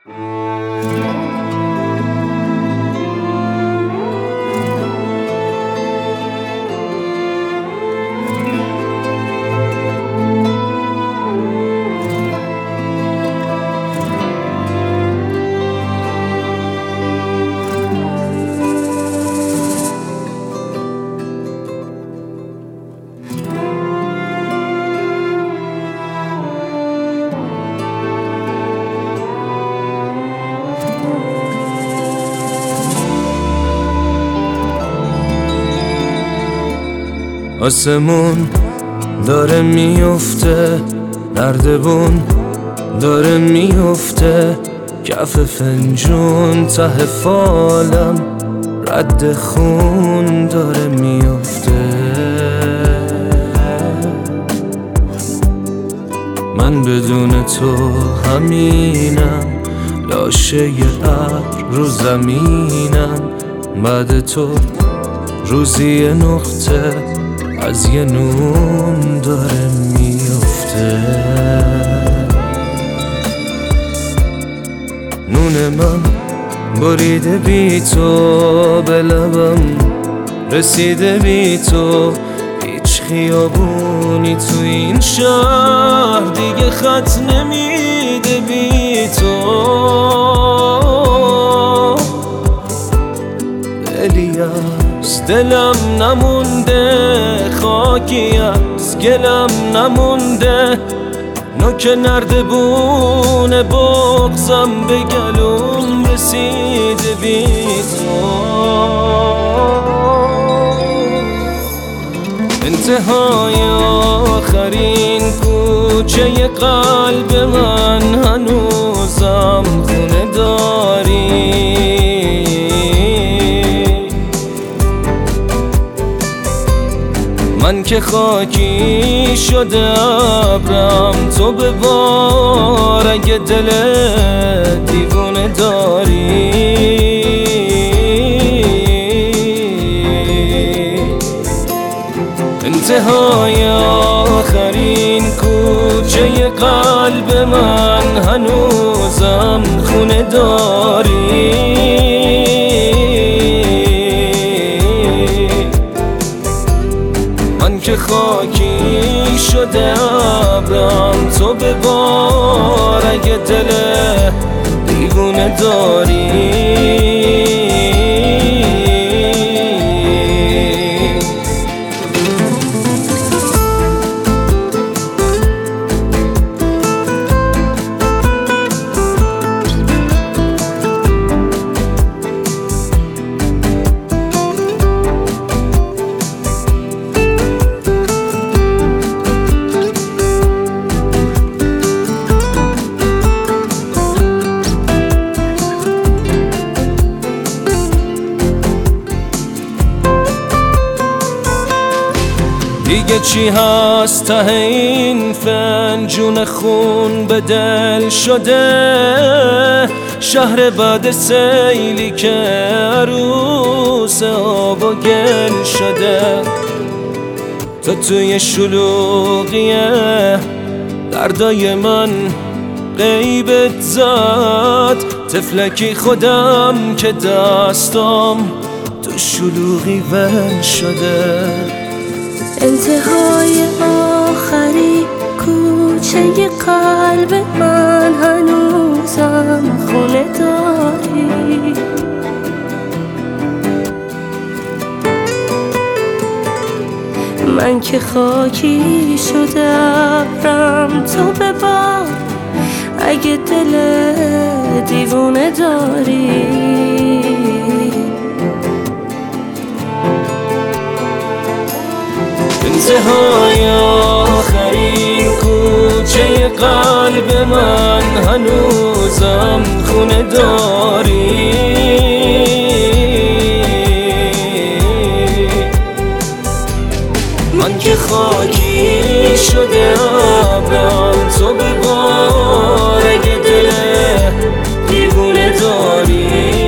آسمون داره میفته، نردبون داره میفته، کف فنجون ته فالم رد خون داره میفته. من بدون تو همینم، لاشه ابر رو زمینم، بعد تو روزی نقطه از یه نون داره میفته. نون من بریده بی تو، به لبم رسیده بی تو، هیچ خیابونی تو این شهر دیگه خط نمیده بی تو. دلی از دلم نمونده، خاکی از گلم نمونده، نوک نردبون بغضم به گلوم رسیده بی تو. انتهای آخرین کوچه قلب من هنوزم خونه داری. من که خاکی شده ابرم، تو به بار اگه دل دیوونه داری. انتهای آخرین کوچه قلب من هنوزم خونه داری. من که خاکی شده ابرم، تو به بار اگه دل دیوونه داری. دیگه چی هست ته این فنجون خون به دل شده؟ شهر بعد سیلی که عروس آب و گل شده. تو توی شلوغیه دردای من غیبت زد، تفلکی خودم که دستام تو شلوغی ول شده. انتهای آخری کوچه قلب من هنوزم خونه داری. من که خاکی شده ابرم، تو به بار اگه دل دیوونه داری. انتهای آخرین کوچه قلب من هنوزم خونه داری. من که خاکی شده ابرم، تو به بار اگه دل دیوونه داری.